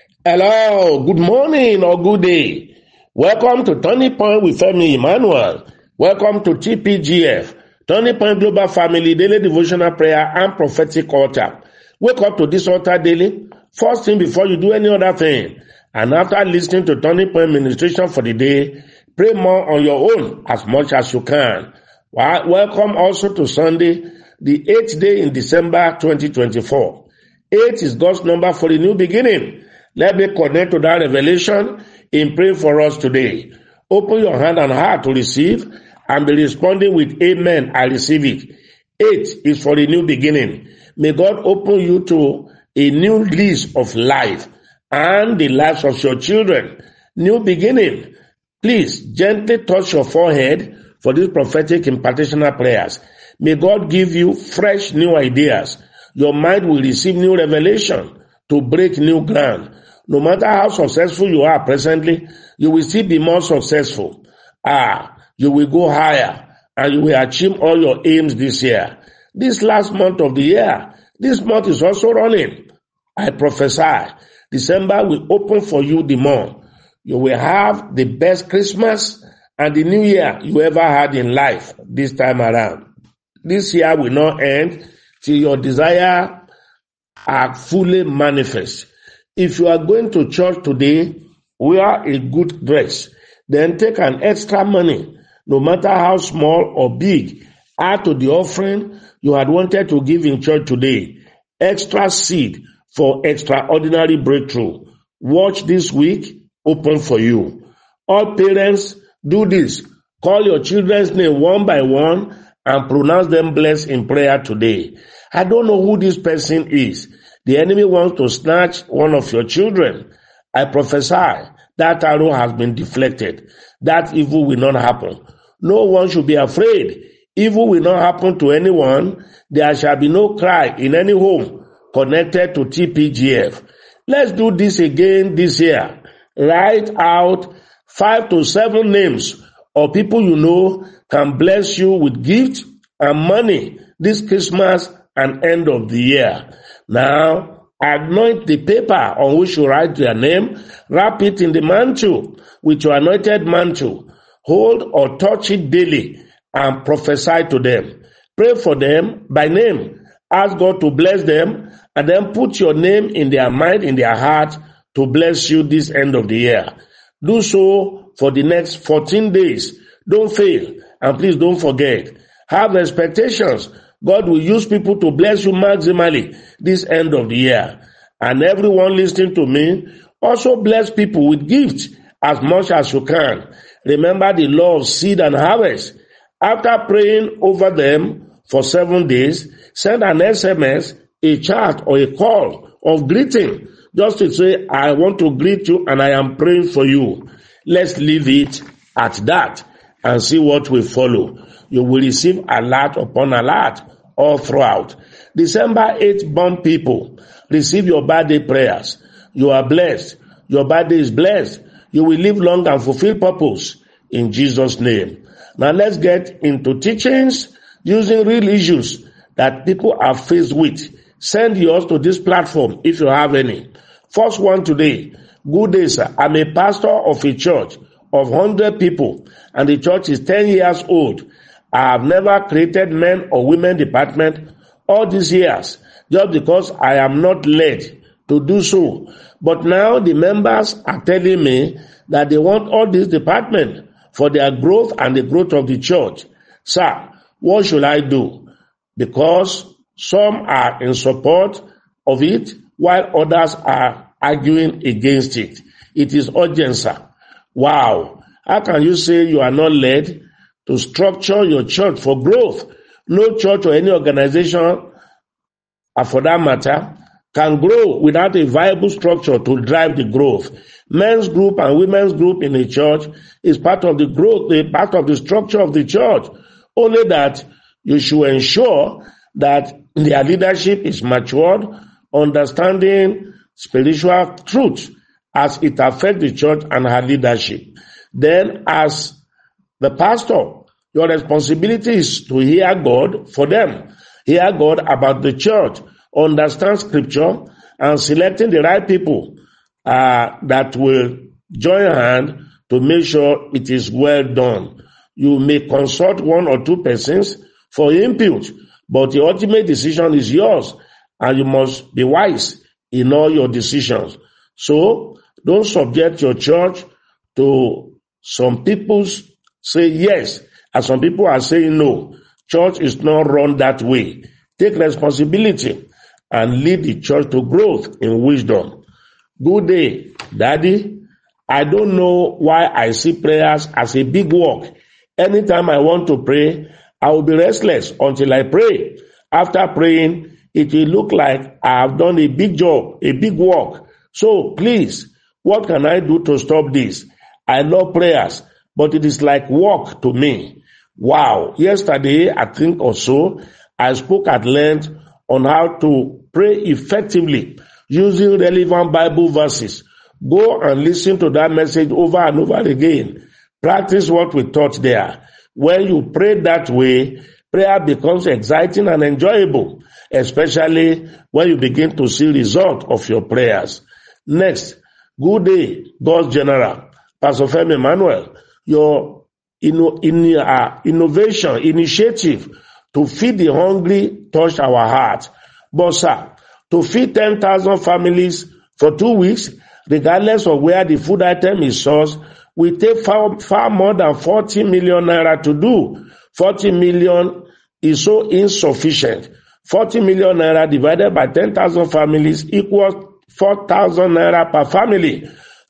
Hello, good morning or good day. Welcome to Turning Point with Femi Emmanuel. Welcome to TPGF, Turning Point Global Family Daily Devotional Prayer and Prophetic Altar. Wake up to this altar daily, first thing before you do any other thing. And after listening to Turning Point ministration for the day, pray more on your own as much as you can. Welcome also to Sunday, the 8th day in December 2024. 8 is God's number for a new beginning. Let me connect to that revelation in praying for us today. Open your hand and heart to receive and be responding with amen. I receive it. 8 is for a new beginning. May God open you to a new lease of life and the lives of your children. New beginning. Please gently touch your forehead for these prophetic impartational prayers. May God give you fresh new ideas. Your mind will receive new revelation to break new ground. No matter how successful you are presently, you will still be more successful. You will go higher and you will achieve all your aims this year. This last month of the year, this month is also running. I prophesy, December will open for you the more. You will have the best Christmas and the new year you ever had in life this time around. This year will not end till your desire are fully manifest. If you are going to church today, wear a good dress. Then take an extra money, no matter how small or big, add to the offering you had wanted to give in church today. Extra seed for extraordinary breakthrough. Watch this week open for you. All parents, do this. Call your children's name one by one and pronounce them blessed in prayer today. I don't know who this person is. The enemy wants to snatch one of your children. I prophesy that arrow has been deflected. That evil will not happen. No one should be afraid. Evil will not happen to anyone. There shall be no cry in any home connected to TPGF. Let's do this again this year. Write out 5 to 7 names of people you know can bless you with gifts and money this Christmas and end of the year. Now, anoint the paper on which you write their name, wrap it in the mantle with your anointed mantle. Hold or touch it daily and prophesy to them. Pray for them by name. Ask God to bless them and then put your name in their mind, in their heart to bless you this end of the year. Do so for the next 14 days. Don't fail. And please don't forget, have expectations. God will use people to bless you maximally this end of the year. And everyone listening to me, also bless people with gifts as much as you can. Remember the law of seed and harvest. After praying over them for 7 days, send an SMS, a chat, or a call of greeting, just to say, I want to greet you and I am praying for you. Let's leave it at that and see what will follow. You will receive alert upon alert all throughout. December 8th born people, receive your birthday prayers. You are blessed. Your birthday is blessed. You will live long and fulfill purpose in Jesus' name. Now let's get into teachings using real issues that people are faced with. Send yours to this platform if you have any. First one today. Good day, sir. I'm a pastor of a church of 100 people and the church is 10 years old. I have never created men or women department all these years just because I am not led to do so. But now the members are telling me that they want all this department for their growth and the growth of the church. Sir, what should I do? Because some are in support of it while others are arguing against it. It is urgent, sir. Wow. How can you say you are not led to structure your church for growth? No church or any organization, for that matter, can grow without a viable structure to drive the growth. Men's group and women's group in a church is part of the growth, part of the structure of the church. Only that you should ensure that their leadership is matured, understanding spiritual truth as it affects the church and her leadership. Then as the pastor, your responsibility is to hear God for them, hear God about the church, understand scripture, and selecting the right people that will join hand to make sure it is well done. You may consult one or two persons for input, but the ultimate decision is yours, and you must be wise in all your decisions. So don't subject your church to some people say yes, and some people are saying no. Church is not run that way. Take responsibility and lead the church to growth in wisdom. Good day, Daddy. I don't know why I see prayers as a big work. Anytime I want to pray, I will be restless until I pray. After praying, it will look like I have done a big job, a big work. So please, what can I do to stop this? I love prayers, but it is like work to me. Wow. Yesterday, I think or so, I spoke at length on how to pray effectively using relevant Bible verses. Go and listen to that message over and over again. Practice what we taught there. When you pray that way, prayer becomes exciting and enjoyable, especially when you begin to see results of your prayers. Next, good day, God's General, Pastor Femi Emmanuel. Your initiative to feed the hungry touched our heart. But sir, to feed 10,000 families for 2 weeks, regardless of where the food item is sourced, will take far more than 40 million naira to do. 40 million is so insufficient. 40 million naira divided by 10,000 families equals 4,000 naira per family.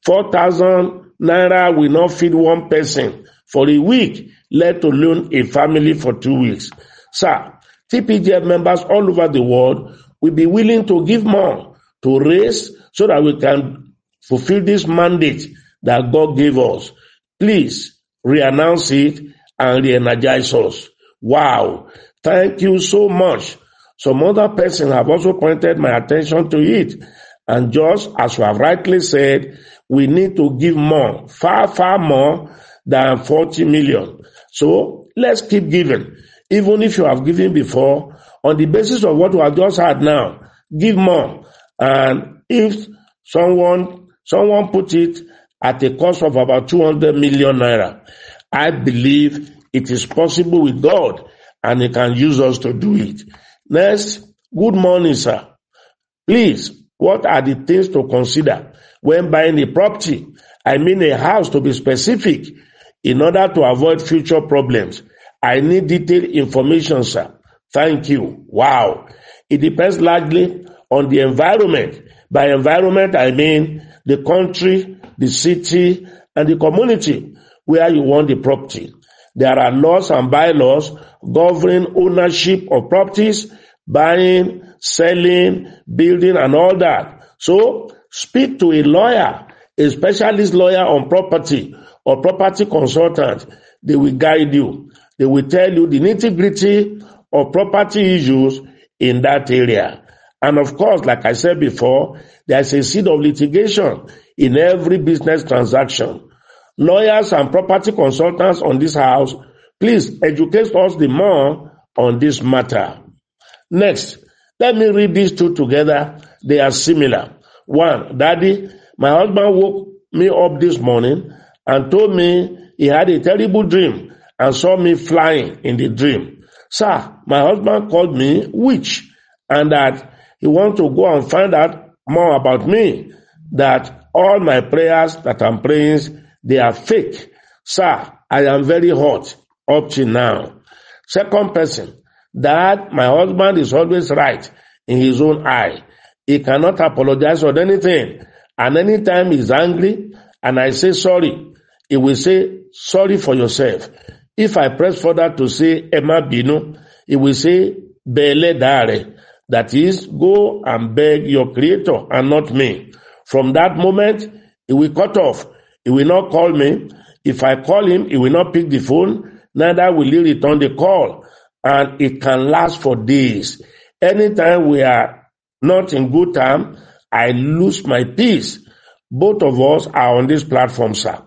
4,000 naira will not feed one person for a week, let alone a family for 2 weeks. Sir, TPGF members all over the world will be willing to give more to raise so that we can fulfill this mandate that God gave us. Please re-announce it and re-energize us. Wow. Thank you so much. Some other persons have also pointed my attention to it. And just as you have rightly said, we need to give more, far, far more than 40 million. So let's keep giving. Even if you have given before, on the basis of what we have just heard now, give more. And if someone put it at a cost of about 200 million naira, I believe it is possible with God, and He can use us to do it. Next, good morning, sir. Please, what are the things to consider when buying a property? I mean a house, to be specific, in order to avoid future problems. I need detailed information, sir. Thank you. Wow. It depends largely on the environment. By environment, I mean the country, the city, and the community where you want the property. There are laws and bylaws governing ownership of properties, buying, selling, building, and all that. So speak to a lawyer, a specialist lawyer on property or property consultant. They will guide you. They will tell you the nitty-gritty of property issues in that area. And of course, like I said before, there's a seed of litigation in every business transaction. Lawyers and property consultants on this house, please educate us the more on this matter. Next, let me read these two together. They are similar. One, Daddy, my husband woke me up this morning and told me he had a terrible dream and saw me flying in the dream. Sir, my husband called me witch and that he wants to go and find out more about me, that all my prayers that I'm praying, they are fake. Sir, I am very hot up till now. Second person, that my husband is always right in his own eye. He cannot apologize for anything. And anytime he's angry and I say sorry, he will say sorry for yourself. If I press further to say Emma Binu, he will say Bele Dare. That is, go and beg your creator and not me. From that moment, he will cut off. He will not call me. If I call him, he will not pick the phone. Neither will he return the call. And it can last for days. Anytime we are not in good time, I lose my peace. Both of us are on this platform, sir.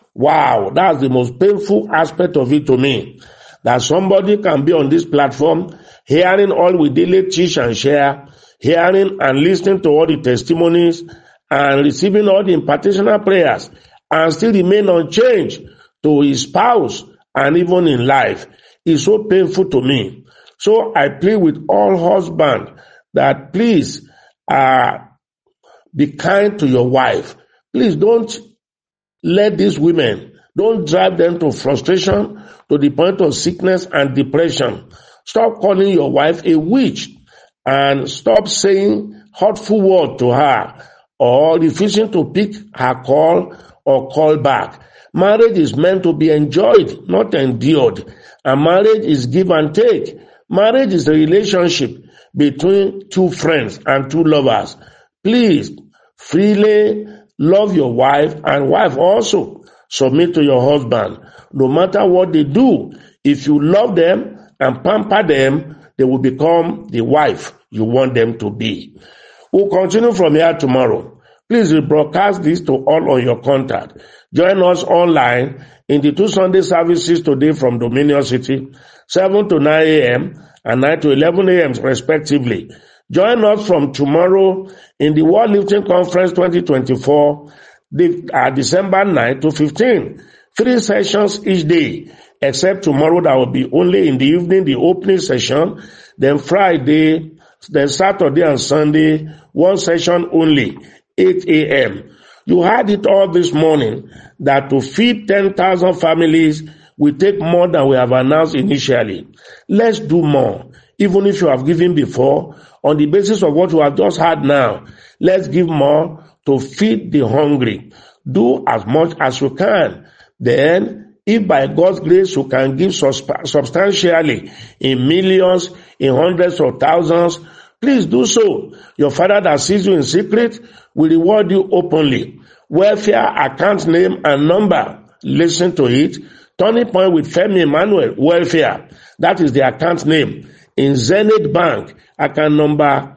Wow, that's the most painful aspect of it to me. That somebody can be on this platform, hearing all we daily teach and share, hearing and listening to all the testimonies, and receiving all the impartational prayers and still remain unchanged to his spouse and even in life is so painful to me. So I plead with all husbands that please be kind to your wife. Please don't let these women, don't drive them to frustration to the point of sickness and depression. Stop calling your wife a witch and stop saying hurtful words to her or refusing to pick her call or call back. Marriage is meant to be enjoyed, not endured. And marriage is give and take. Marriage is a relationship between two friends and two lovers. Please, freely love your wife, and wife also submit to your husband. No matter what they do, if you love them and pamper them, they will become the wife you want them to be. We'll continue from here tomorrow. Please rebroadcast this to all on your contact. Join us online in the 2 Sunday services today from Dominion City, 7 to 9 a.m. and 9 to 11 a.m. respectively. Join us from tomorrow in the World Lifting Conference 2024, December 9 to 15. 3 sessions each day, except tomorrow that will be only in the evening, the opening session, then Friday, then Saturday and Sunday, 1 session only, 8 a.m. You heard it all this morning that to feed 10,000 families will take more than we have announced initially. Let's do more. Even if you have given before, on the basis of what you have just heard now, let's give more to feed the hungry. Do as much as you can. Then, if by God's grace you can give substantially in millions, in hundreds of thousands, please do so. Your Father that sees you in secret will reward you openly. Welfare account name and number. Listen to it. Turning Point with Femi Emmanuel Welfare. That is the account name. In Zenith Bank, account number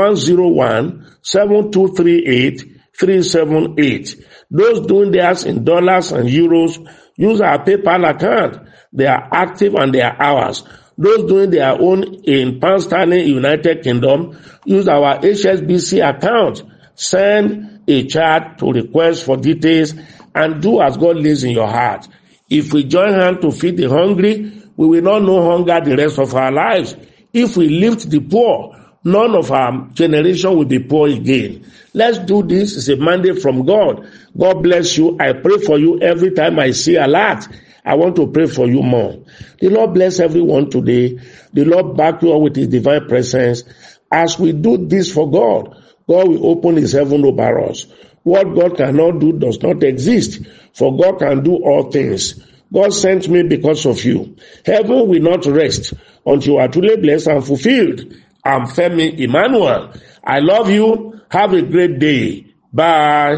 101-7238-378. Those doing theirs in dollars and euros, use our PayPal account. They are active and they are ours. Those doing their own in pound sterling United Kingdom, use our HSBC account. Send a chat to request for details and do as God leads in your heart. If we join hands to feed the hungry, we will not know hunger the rest of our lives. If we lift the poor, none of our generation will be poor again. Let's do this. It's a mandate from God. God bless you. I pray for you every time I see a lot. I want to pray for you more. The Lord bless everyone today. The Lord back you up with his divine presence. As we do this for God, God will open his heaven over us. What God cannot do does not exist, for God can do all things. God sent me because of you. Heaven will not rest until you are truly blessed and fulfilled. I'm Femi Emmanuel. I love you. Have a great day. Bye.